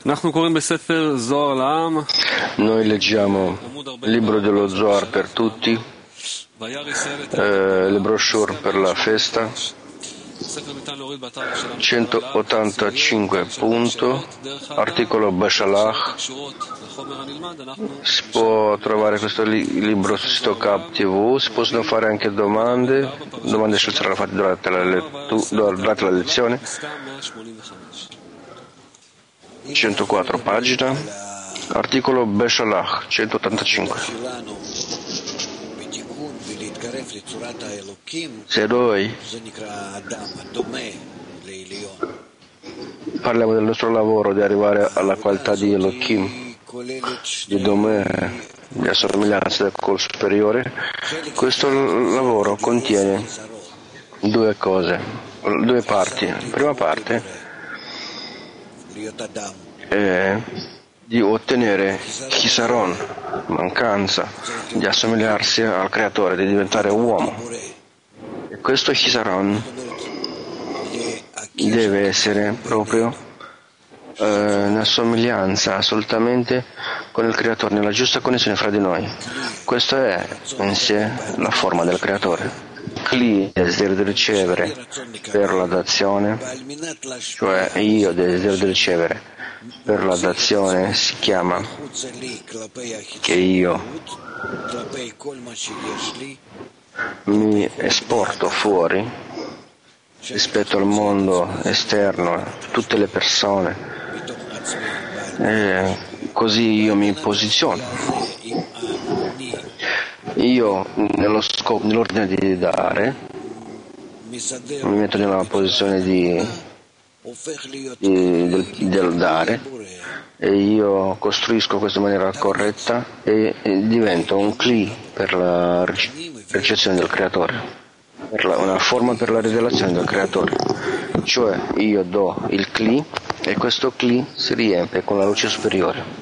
Noi leggiamo il libro dello Zohar per tutti, le brochure per la festa, 185 punto, articolo Beshalach. Si può trovare questo libro su sito Cap TV, si possono fare anche domande saranno fatte durante la lezione. 104 pagina, articolo Beshalach, 185. Se noi parliamo del nostro lavoro di arrivare alla qualità di Elohim, di Domè, di assomiglianza del col superiore, questo lavoro contiene due cose, due parti. La prima parte è di ottenere chisaron, mancanza, di assomigliarsi al creatore, di diventare uomo. E questo chisaron deve essere proprio in assomiglianza assolutamente con il creatore, nella giusta connessione fra di noi. Questa è in sé la forma del creatore. Kli desidero di ricevere per la dazione, cioè io desidero di ricevere per la dazione, si chiama che io mi esporto fuori rispetto al mondo esterno, tutte le persone, e così io mi posiziono. Io nell'ordine di dare mi metto nella posizione del dare e io costruisco questa maniera corretta e divento un Kli per la ricezione del creatore, una forma per la rivelazione del creatore, cioè io do il Kli e questo Kli si riempie con la luce superiore.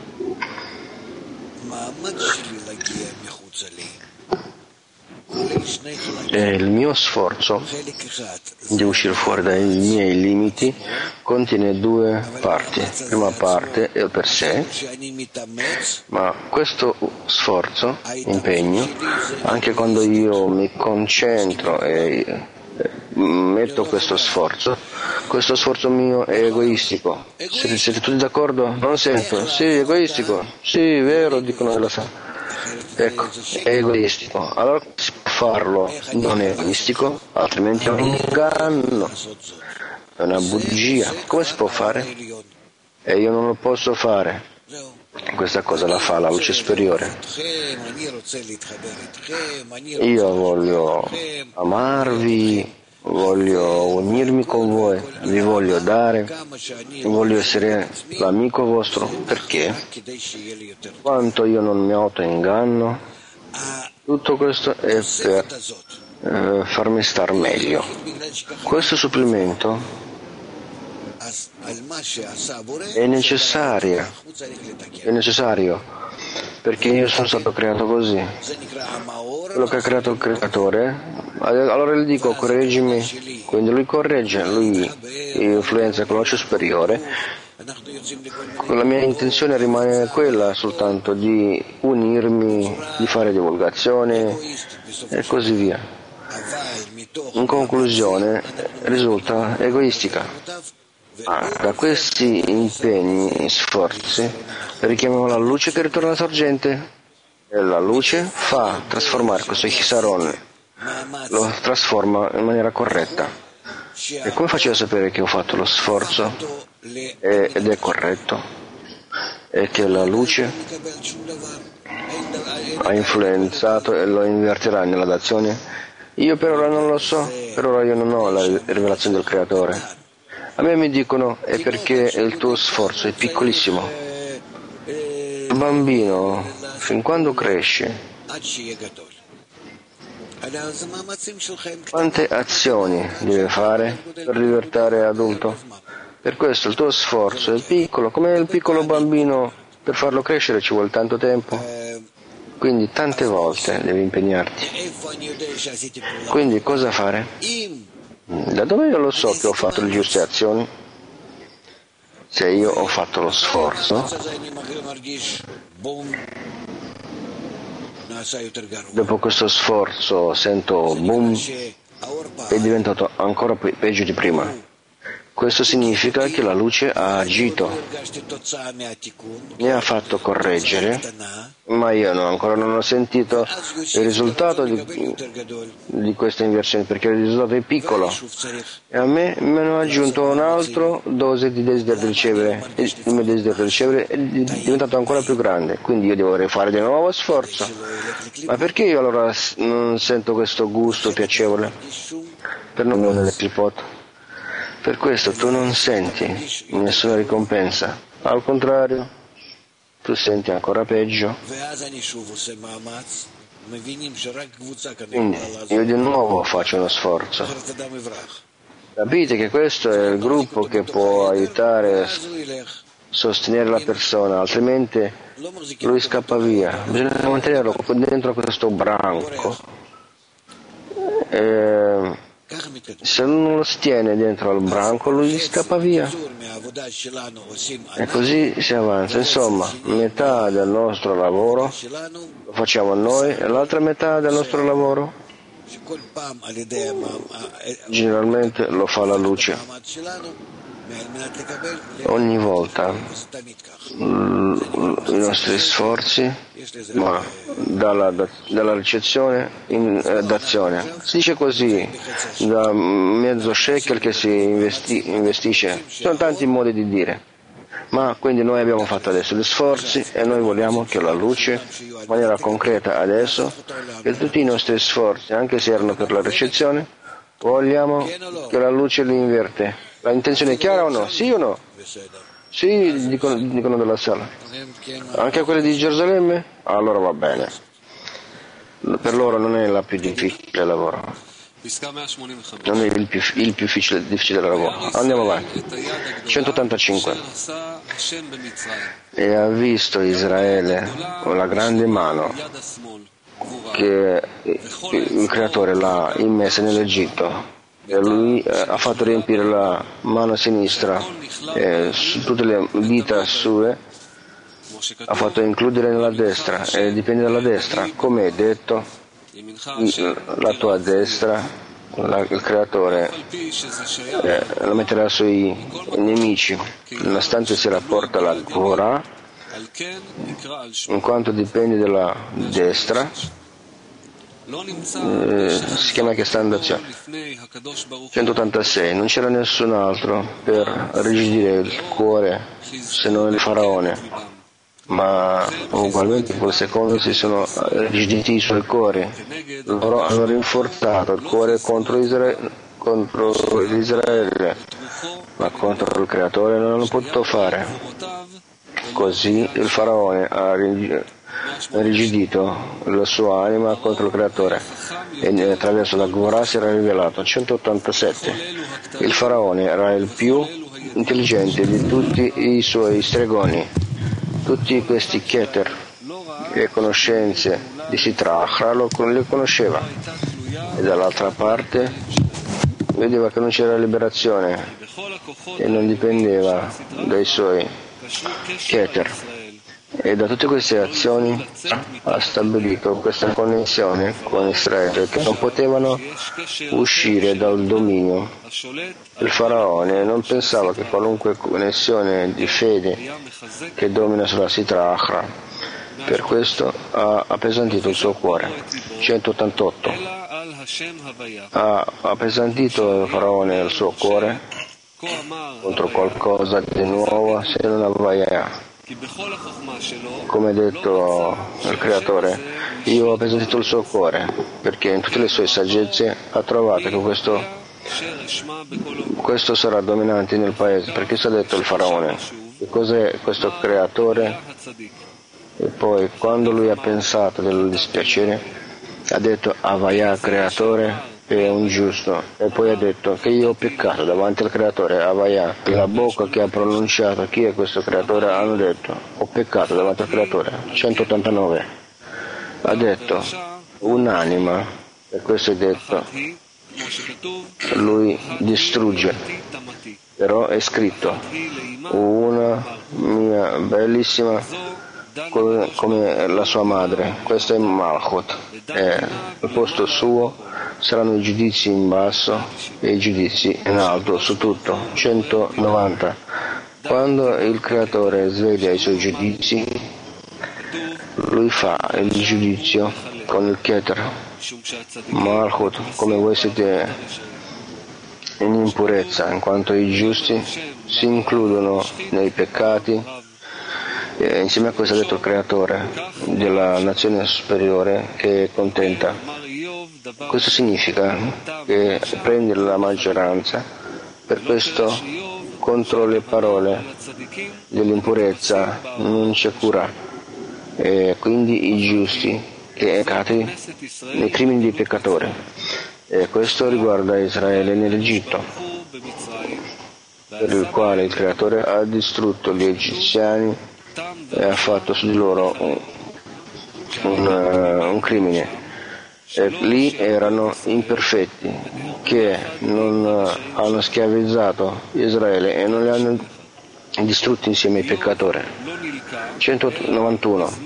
E il mio sforzo di uscire fuori dai miei limiti contiene due parti. La prima parte è per sé, ma questo sforzo, impegno, anche quando io mi concentro e metto questo sforzo mio è egoistico. Siete tutti d'accordo? Non sento. Sì, egoistico. Sì, vero, dicono che lo sa. Ecco, è egoistico. Allora si può farlo non egoistico, altrimenti è un inganno, è una bugia. Come si può fare? E io non lo posso fare. Questa cosa la fa la luce superiore. Io voglio amarvi, voglio unirmi con voi, vi voglio dare, voglio essere l'amico vostro. Perché? Quanto io non mi autoinganno, tutto questo è per farmi star meglio. Questo supplemento è necessario perché io sono stato creato così. Quello che ha creato il creatore, allora gli dico correggimi, quindi lui corregge, lui influenza con la luce superiore. La mia intenzione rimane quella soltanto di unirmi, di fare divulgazione e così via. In conclusione risulta egoistica. Da questi impegni, sforzi, richiamiamo la luce che ritorna alla sorgente e la luce fa trasformare questo chisaron, lo trasforma in maniera corretta. E come faccio a sapere che ho fatto lo sforzo ed è corretto e che la luce ha influenzato e lo invertirà nella dazione? Io per ora non lo so, per ora io non ho la rivelazione del creatore. A me mi dicono è perché il tuo sforzo è piccolissimo. Il bambino, fin quando cresce, quante azioni deve fare per diventare adulto? Per questo il tuo sforzo è piccolo, come il piccolo bambino, per farlo crescere ci vuole tanto tempo. Quindi tante volte devi impegnarti. Quindi cosa fare? Da dove io lo so che ho fatto le giuste azioni? Se io ho fatto lo sforzo, dopo questo sforzo sento boom, è diventato ancora peggio di prima. Questo significa che la luce ha agito, mi ha fatto correggere, ma io ancora non ho sentito il risultato di questa inversione, perché il risultato è piccolo. E a me mi hanno aggiunto un'altra dose di desiderio di ricevere, e il mio desiderio di ricevere è diventato ancora più grande, quindi io devo rifare di nuovo sforzo. Ma perché io allora non sento questo gusto piacevole per non nel tripod? Per questo tu non senti nessuna ricompensa, al contrario, tu senti ancora peggio. Quindi io di nuovo faccio uno sforzo. Capite che questo è il gruppo che può aiutare a sostenere la persona, altrimenti lui scappa via. Bisogna mantenerlo dentro questo branco. Se non lo stiene dentro al branco, lui scappa via. E così si avanza. Insomma, metà del nostro lavoro lo facciamo noi e l'altra metà del nostro lavoro generalmente lo fa la luce. Ogni volta i nostri sforzi dalla ricezione d'azione. Si dice così, da mezzo shekel che si investisce. Ci sono tanti modi di dire. Ma quindi noi abbiamo fatto adesso gli sforzi e noi vogliamo che la luce, in maniera concreta adesso, che tutti i nostri sforzi, anche se erano per la ricezione, vogliamo che la luce li inverte. La intenzione è chiara o no? Sì o no? Sì, dicono della sala. Anche quelli di Gerusalemme? Allora va bene. Per loro non è la più difficile lavoro. Non è il più difficile lavoro. Andiamo avanti. 185. E ha visto Israele con la grande mano che il Creatore l'ha immessa nell'Egitto. E lui ha fatto riempire la mano sinistra su tutte le dita sue, ha fatto includere nella destra e dipende dalla destra, come è detto, la tua destra, il Creatore la metterà sui nemici, nonostante si rapporta alla Gvorah, in quanto dipende dalla destra. Si chiama che sta in azione. 186. Non c'era nessun altro per rigidire il cuore se non il faraone, ma ugualmente in quel secondo si sono rigiditi i suoi cuori. Loro hanno rinforzato il cuore contro Israele, ma contro il Creatore non hanno potuto fare. Così il faraone ha irrigidito la sua anima contro il Creatore e attraverso la Gvorah si era rivelato. 187. Il faraone era il più intelligente di tutti i suoi stregoni. Tutti questi Keter e conoscenze di Sitrachra le conosceva, e dall'altra parte vedeva che non c'era liberazione e non dipendeva dai suoi Keter. E da tutte queste azioni ha stabilito questa connessione con Israele, che non potevano uscire dal dominio. Il faraone non pensava che qualunque connessione di fede che domina sulla Sitrachra, per questo ha appesantito il suo cuore. 188. Ha appesantito il faraone il suo cuore contro qualcosa di nuovo se non Havaya. Come ha detto il Creatore, io ho appesantito il suo cuore, perché in tutte le sue saggezze ha trovato che questo sarà dominante nel paese. Perché si è detto il faraone? Che cos'è questo Creatore? E poi quando lui ha pensato del dispiacere, ha detto Havaya Creatore è un giusto, e poi ha detto che io ho peccato davanti al Creatore. Havaya, la bocca che ha pronunciato chi è questo Creatore, hanno detto ho peccato davanti al Creatore. 189. Ha detto un'anima, e questo è detto lui distrugge. Però è scritto, una mia bellissima come la sua madre. Questo è Malchut. E al posto suo saranno i giudizi in basso e i giudizi in alto su tutto. 190. Quando il Creatore sveglia i suoi giudizi, lui fa il giudizio con il Keter. Malchut, come voi siete in impurezza, in quanto i giusti si includono nei peccati. E insieme a questo ha detto il Creatore della nazione superiore che è contenta. Questo significa che prendi la maggioranza, per questo contro le parole dell'impurezza non c'è cura, e quindi i giusti che peccati nei crimini dei peccatori. E questo riguarda Israele nell'Egitto, per il quale il Creatore ha distrutto gli egiziani e ha fatto su di loro un crimine. E lì erano imperfetti, che non hanno schiavizzato Israele e non li hanno distrutti insieme ai peccatori. 191.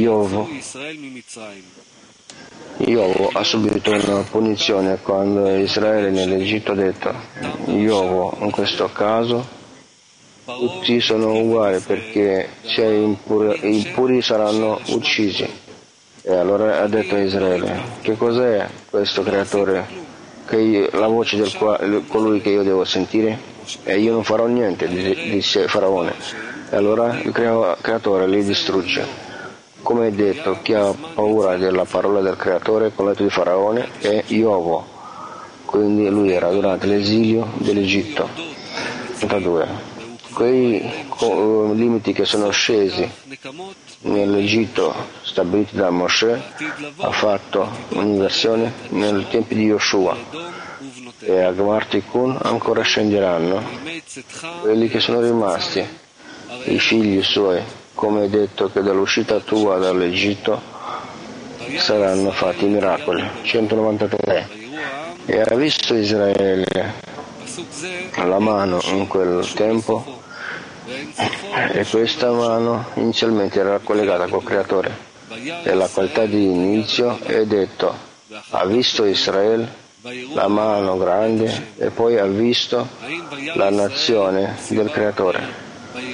Iovo ha subito una punizione quando Israele nell'Egitto ha detto, Iovo, in questo caso tutti sono uguali perché i impuri saranno uccisi. E allora ha detto a Israele, che cos'è questo creatore, la voce del colui che io devo sentire? E io non farò niente, disse Faraone. E allora il creatore li distrugge. Come è detto, chi ha paura della parola del Creatore con l'età di Faraone è Iovo. Quindi lui era durante l'esilio dell'Egitto. 32. Quei limiti che sono scesi nell'Egitto stabiliti da Mosè ha fatto un'inversione nel tempo di Yoshua, e a Gmar Tikkun ancora scenderanno quelli che sono rimasti, i figli suoi, come è detto che dall'uscita tua dall'Egitto saranno fatti miracoli. 193. E ha visto Israele la mano in quel tempo, e questa mano inizialmente era collegata col Creatore, e la qualità di inizio è detto, ha visto Israele la mano grande, e poi ha visto la nazione del Creatore.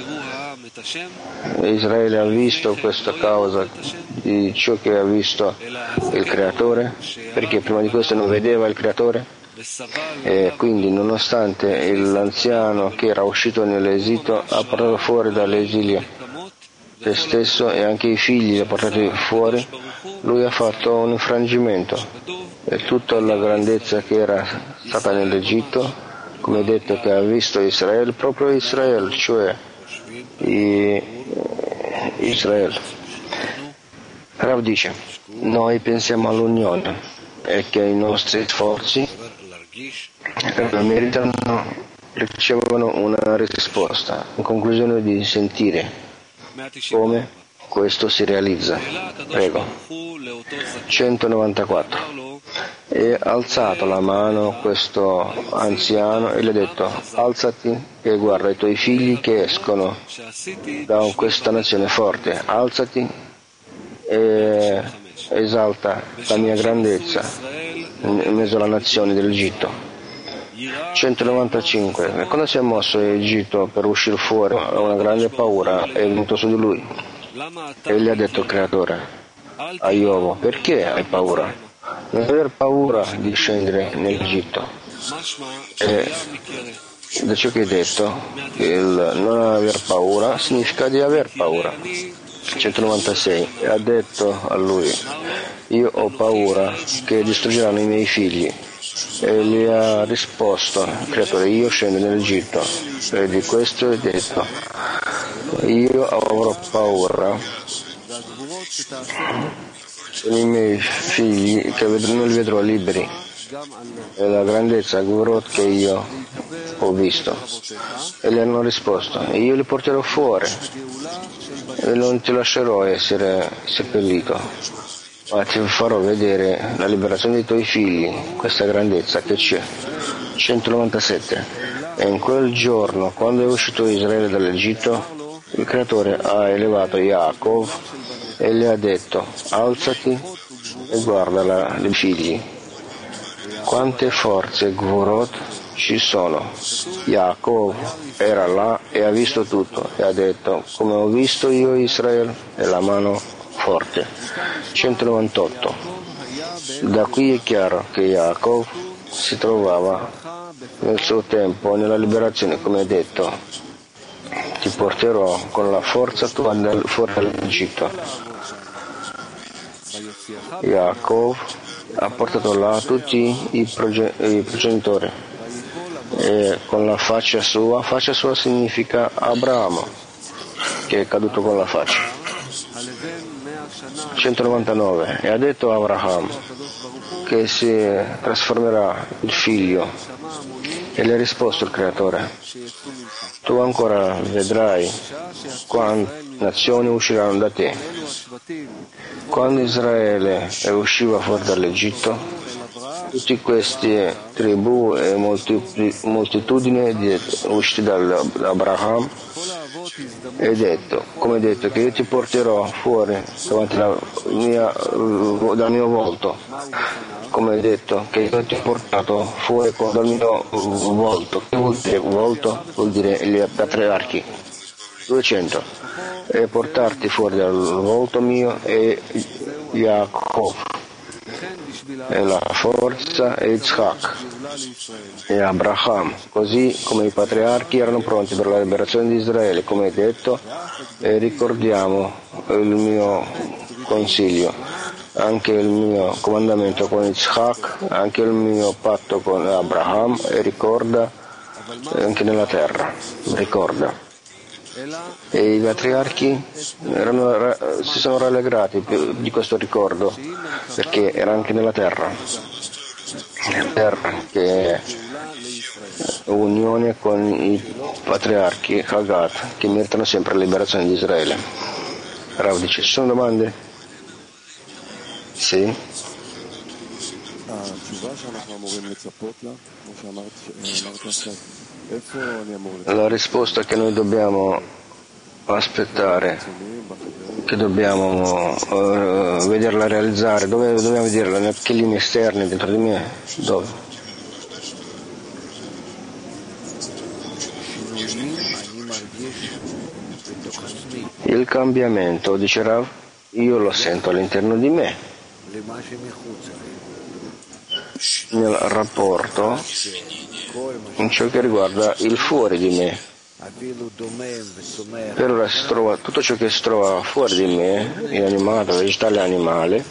Israele ha visto questa causa di ciò che ha visto il Creatore, perché prima di questo non vedeva il Creatore, e quindi nonostante l'anziano che era uscito nell'esito ha portato fuori dall'esilio se stesso e anche i figli li ha portati fuori, lui ha fatto un infrangimento, e tutta la grandezza che era stata nell'Egitto, come detto che ha visto Israele, proprio Israele, cioè Israele. Rav dice, noi pensiamo all'unione e che i nostri sforzi meritano, ricevono una risposta, in conclusione di sentire come questo si realizza. Prego. 194. E alzato la mano questo anziano e gli ha detto, alzati e guarda i tuoi figli che escono da questa nazione forte, alzati e esalta la mia grandezza in mezzo alla nazione dell'Egitto. 195. Quando si è mosso l'Egitto per uscire fuori, una grande paura è venuta su di lui, e gli ha detto il Creatore a Iovo, perché hai paura? Non aver paura di scendere nell'Egitto. E da ciò che hai detto, il non aver paura significa di aver paura. 196. E ha detto a lui, io ho paura che distruggeranno i miei figli. E gli ha risposto il Creatore, io scendo nell'Egitto, e di questo è detto, io avrò paura dei miei figli che non li vedrò liberi, e la grandezza Gurot che io ho visto. E gli hanno risposto, io li porterò fuori e non ti lascerò essere seppellito. ma ti farò vedere la liberazione dei tuoi figli, questa grandezza che c'è. 197. E in quel giorno, quando è uscito Israele dall'Egitto, il Creatore ha elevato Yaakov e gli ha detto: alzati e guarda i figli. Quante forze Gvorot ci sono. Yaakov era là e ha visto tutto e ha detto: come ho visto io Israele e la mano forte. 198. Da qui è chiaro che Yaakov si trovava nel suo tempo nella liberazione, come ha detto: ti porterò con la forza tua fuori dall'Egitto. Yaakov ha portato là tutti i progenitori e con la faccia sua significa Abramo, che è caduto con la faccia. 199. E ha detto a Abraham che si trasformerà il figlio, e le ha risposto il Creatore: tu ancora vedrai quante nazioni usciranno da te. Quando Israele usciva fuori dall'Egitto, tutte queste tribù e moltitudini usciti da Abraham, e detto, come detto, che io ti porterò fuori davanti dal mio volto, come detto che io ti ho portato fuori dal mio volto. Che vuol dire volto? Vuol dire gli patriarchi. 200. E portarti fuori dal volto mio e Yaakov e la forza e Yitzhak e Abraham, così come i patriarchi erano pronti per la liberazione di Israele, come hai detto, e ricordiamo il mio consiglio, anche il mio comandamento con Yitzhak, anche il mio patto con Abraham, e ricorda anche nella terra, ricorda. E i patriarchi si sono rallegrati di questo ricordo, perché era anche nella terra che è unione con i patriarchi Hagat, che meritano sempre la liberazione di Israele. Rav dice: ci sono domande? Sì. La risposta che noi dobbiamo aspettare, che dobbiamo vederla realizzare, dove dobbiamo vederla? Che linee esterne dentro di me? Dove? Il cambiamento, dice Rav, io lo sento all'interno di me, nel rapporto in ciò che riguarda il fuori di me. Per ora tutto ciò che si trova fuori di me, inanimato, vegetale, animale,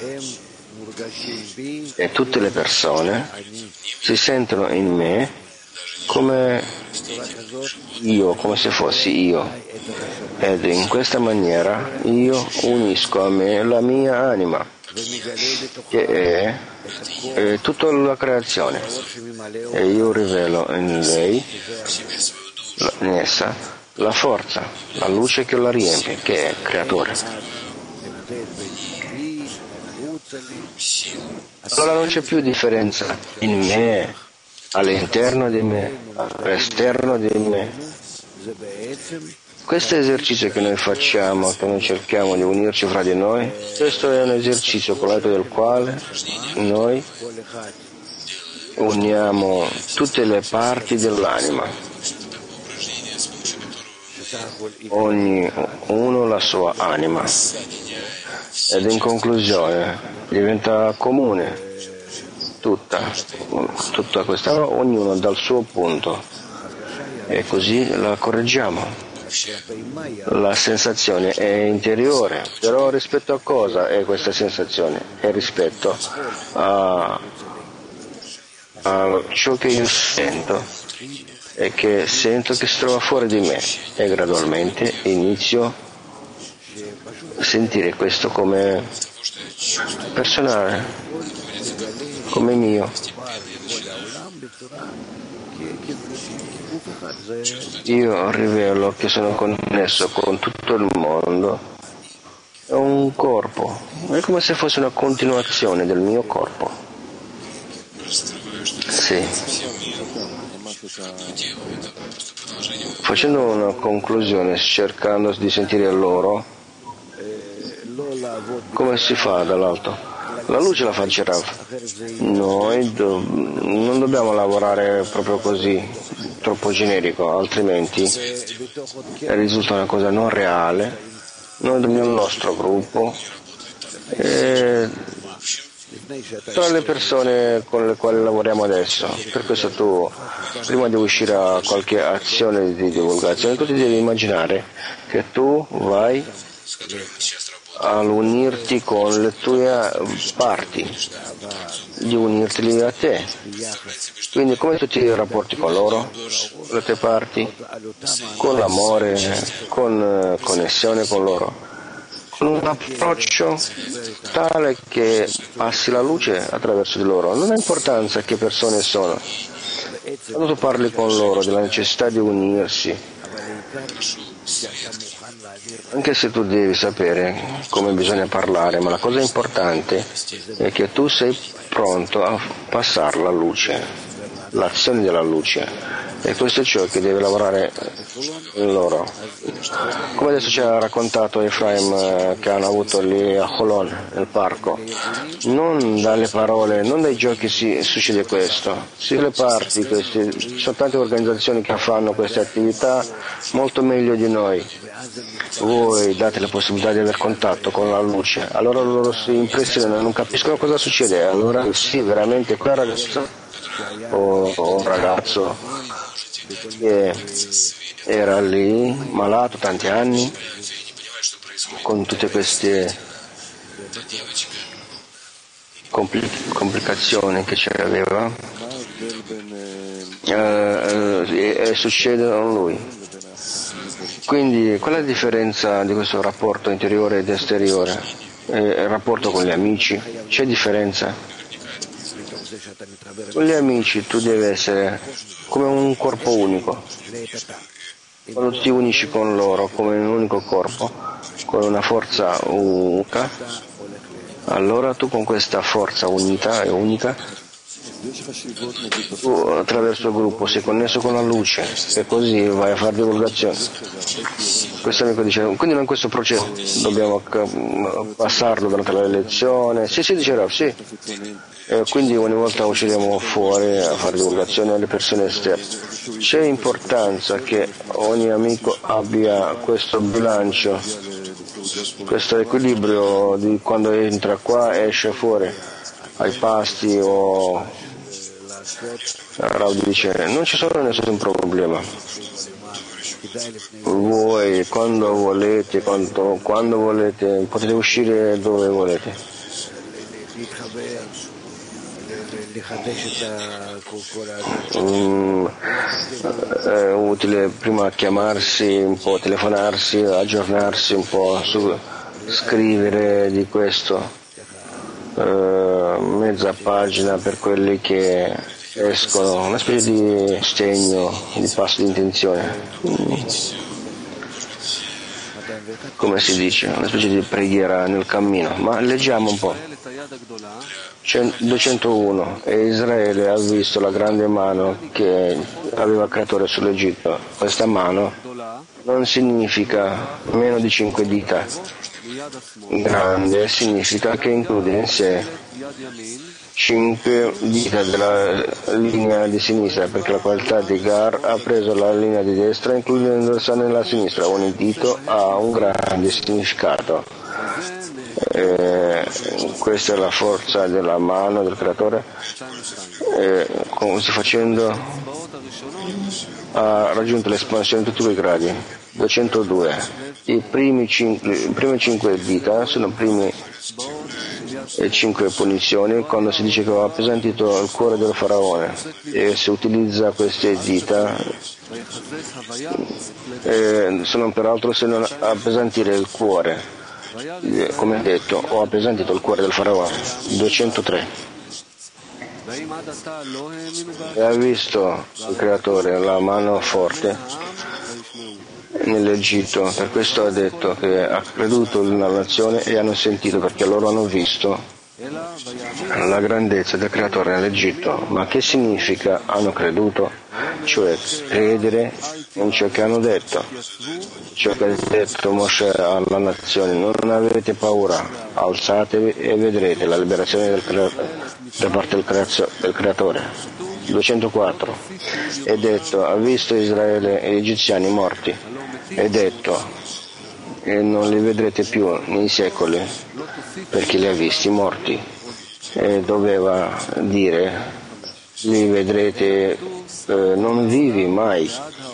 e tutte le persone si sentono in me come io, come se fossi io, ed in questa maniera io unisco a me la mia anima, che è tutta la creazione, e io rivelo in lei, in essa, la forza, la luce che la riempie, che è il creatore. Allora non c'è più differenza in me, all'interno di me, all'esterno di me. Questo esercizio che noi facciamo, che noi cerchiamo di unirci fra di noi, questo è un esercizio con l'aiuto del quale noi uniamo tutte le parti dell'anima, ognuno la sua anima, ed in conclusione diventa comune tutta questa, ognuno dal suo punto, e così la correggiamo. La sensazione è interiore, però rispetto a cosa è questa sensazione? È rispetto a ciò che io sento, e che sento che si trova fuori di me, e gradualmente inizio a sentire questo come personale, come mio. Io rivelo che sono connesso con tutto il mondo è un corpo, è come se fosse una continuazione del mio corpo. Sì. Facendo una conclusione, cercando di sentire loro, come si fa dall'alto? La luce la fa il Rav. Noi non dobbiamo lavorare proprio così, troppo generico, altrimenti risulta una cosa non reale. Noi dobbiamo il nostro gruppo e tra le persone con le quali lavoriamo adesso. Per questo tu, prima di uscire a qualche azione di divulgazione, tu ti devi immaginare che tu vai all'unirti con le tue parti, di unirti a te. Quindi come tu ti rapporti con loro, le tue parti? Con l'amore, con connessione con loro, con un approccio tale che passi la luce attraverso di loro. Non ha importanza che persone sono. Quando tu parli con loro della necessità di unirsi, anche se tu devi sapere come bisogna parlare, ma la cosa importante è che tu sei pronto a passare la luce, l'azione della luce. E questo è ciò che deve lavorare in loro. Come adesso ci ha raccontato Efraim che hanno avuto lì a Holon, nel parco. Non dalle parole, non dai giochi succede questo. Sì, le parti, ci sono tante organizzazioni che fanno queste attività molto meglio di noi. Voi date la possibilità di aver contatto con la luce, allora loro si impressionano, non capiscono cosa succede. Allora sì, veramente quel ragazzo o un ragazzo che era lì malato tanti anni con tutte queste complicazioni che ci aveva e succedono a lui. Quindi qual è la differenza di questo rapporto interiore ed esteriore? Il rapporto con gli amici? C'è differenza? Con gli amici tu devi essere come un corpo unico. Quando ti unisci con loro come un unico corpo, con una forza unica, allora tu con questa forza unita e unica, tu attraverso il gruppo sei connesso con la luce e così vai a fare divulgazione. Questo amico dice, quindi non questo processo dobbiamo passarlo durante la lezione. Sì, diceva, sì. Quindi ogni volta usciremo fuori a fare divulgazione alle persone esterne. C'è importanza che ogni amico abbia questo bilancio, questo equilibrio di quando entra qua e esce fuori ai pasti o Raudi dice non ci sono nessun problema. Voi quando volete potete uscire dove volete. È utile prima chiamarsi un po', telefonarsi, aggiornarsi un po', scrivere di questo, mezza pagina per quelli che escono, una specie di stegno, di passo di intenzione. Come si dice, una specie di preghiera nel cammino, ma leggiamo un po'. 201 e Israele ha visto la grande mano che aveva il creatore sull'Egitto. Questa mano non significa meno di 5 dita. Grande significa che include in sé 5 dita della linea di sinistra, perché la qualità di Gar ha preso la linea di destra includendola nella sinistra. Ogni dito ha un grande significato. Questa è la forza della mano del creatore. Così facendo ha raggiunto l'espansione di tutti i gradi. 202. I prime 5 dita sono prime 5 punizioni quando si dice che ha appesantito il cuore del faraone, e si utilizza queste dita sono peraltro se non appesantire il cuore, come detto, ho appesantito il cuore del faraone. 203. E ha visto il creatore la mano forte, nell'Egitto. Per questo ha detto che ha creduto nella nazione e hanno sentito, perché loro hanno visto la grandezza del Creatore nell'Egitto. Ma che significa hanno creduto? Cioè credere in ciò che hanno detto. Ciò che ha detto Mosè alla nazione: non avete paura, alzatevi e vedrete la liberazione da parte del Creatore. 204. È detto: ha visto Israele e gli egiziani morti. È detto: e non li vedrete più nei secoli, perché li ha visti morti. E doveva dire: li vedrete non vivi mai.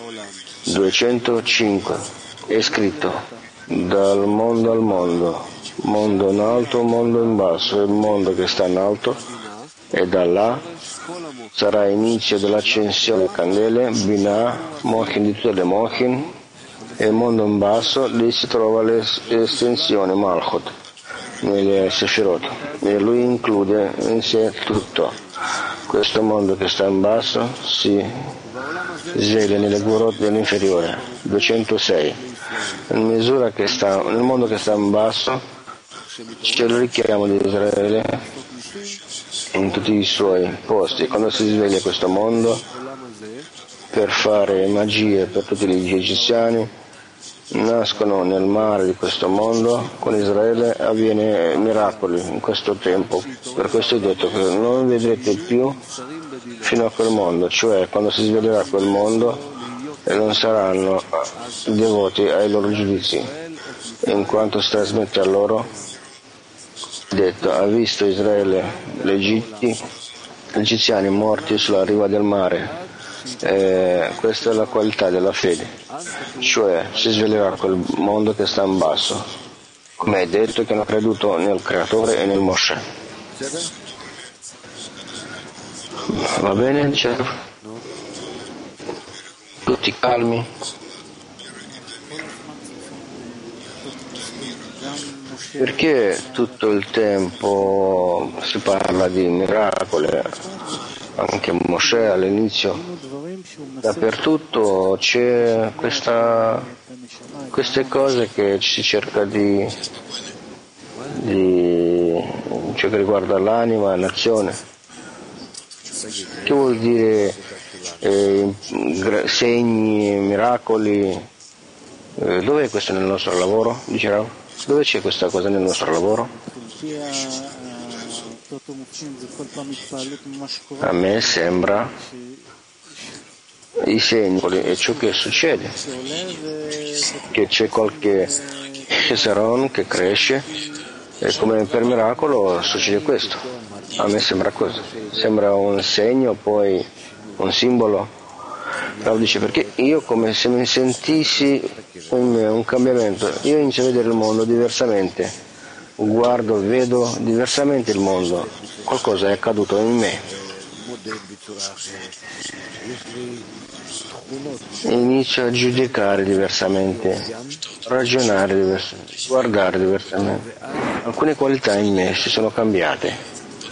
205. È scritto: dal mondo al mondo in alto, mondo in basso, il mondo che sta in alto, e da là sarà inizio dell'accensione delle candele, Binah, Mochin di tutte le Mochin, e il mondo in basso, lì si trova l'estensione Malchut, nelle Sefirot, e lui include in sé tutto. Questo mondo che sta in basso si sveglia nelle Gurot dell'inferiore. 206. In misura che sta nel mondo che sta in basso c'è il richiamo di Israele in tutti i suoi posti. Quando si sveglia questo mondo per fare magie per tutti gli egiziani, nascono nel mare di questo mondo, con Israele avviene miracoli in questo tempo. Per questo ho detto che non vedrete più fino a quel mondo, cioè quando si sveglierà quel mondo e non saranno devoti ai loro giudizi, in quanto si trasmette a loro. Detto: ha visto Israele gli egiziani morti sulla riva del mare. Questa è la qualità della fede, cioè si svelerà quel mondo che sta in basso, come è detto, che hanno creduto nel Creatore e nel Mosè. Va bene? Tutti calmi? Perché tutto il tempo si parla di miracoli? Anche Mosè all'inizio, dappertutto c'è queste cose che si cerca di ciò che riguarda l'anima e l'azione. Che vuol dire segni, miracoli? Dov'è questo nel nostro lavoro? Dice Rav? Dove c'è questa cosa nel nostro lavoro? A me sembra i segni e ciò che succede, che c'è qualche Cheseron che cresce e come per miracolo succede questo. A me sembra così, sembra un segno, poi un simbolo. Rav dice: perché io come se mi sentissi in me un cambiamento, io inizio a vedere il mondo diversamente, guardo, vedo diversamente il mondo, qualcosa è accaduto in me, inizio a giudicare diversamente, ragionare diversamente, guardare diversamente, alcune qualità in me si sono cambiate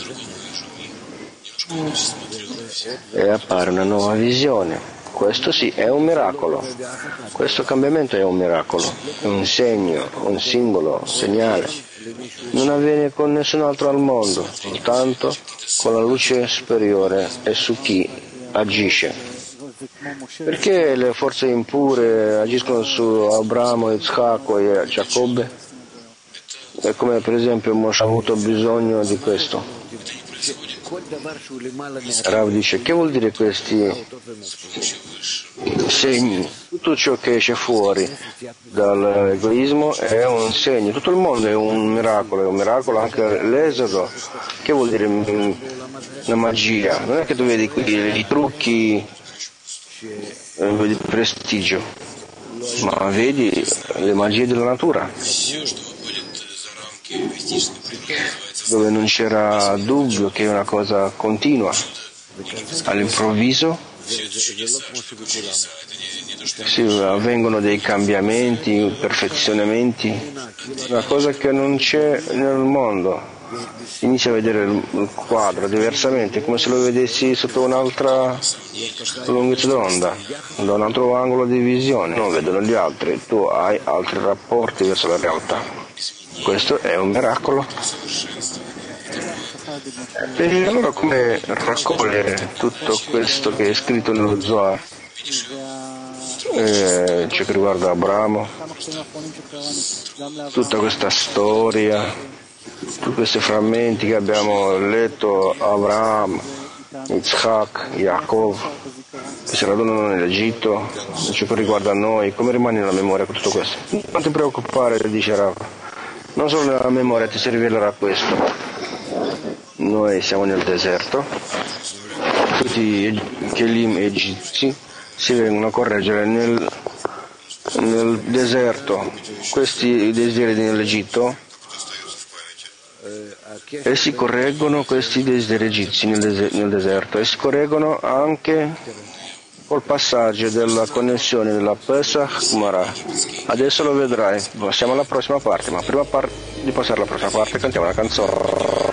e appare una nuova visione. Questo sì, è un miracolo. Questo cambiamento è un miracolo, è un segno, un simbolo, un segnale. Non avviene con nessun altro al mondo, soltanto con la luce superiore e su chi agisce. Perché le forze impure agiscono su Abramo, Isacco e Giacobbe? E come per esempio Mosè ha avuto bisogno di questo. Rav dice: che vuol dire questi segni? Tutto ciò che esce fuori dall'egoismo è un segno, tutto il mondo è un miracolo anche l'esodo. Che vuol dire la magia? Non è che tu vedi i trucchi di prestigio, ma vedi le magie della natura, dove non c'era dubbio, che è una cosa continua. All'improvviso avvengono dei cambiamenti, perfezionamenti, una cosa che non c'è nel mondo. inizi a vedere il quadro diversamente, come se lo vedessi sotto un'altra lunghezza d'onda, da un altro angolo di visione. Non vedono gli altri, tu hai altri rapporti verso la realtà. Questo è un miracolo. E allora come raccogliere tutto questo che è scritto nello Zohar? Ciò che riguarda Abramo, tutta questa storia, tutti questi frammenti che abbiamo letto, Abraham, Yitzhak, Yaakov, che si radunano nell'Egitto, ciò che riguarda noi, come rimane nella memoria con tutto questo? Non ti preoccupare, dice Rav, non solo nella memoria ti si rivelerà questo. Noi siamo nel deserto, tutti i Kelim egizi si vengono a correggere nel deserto. Questi desideri nell'Egitto e si correggono questi desideri egizi nel deserto e si correggono anche col passaggio della connessione della Pesach Gemara. Adesso lo vedrai, passiamo alla prossima parte, ma prima di passare alla prossima parte cantiamo una canzone.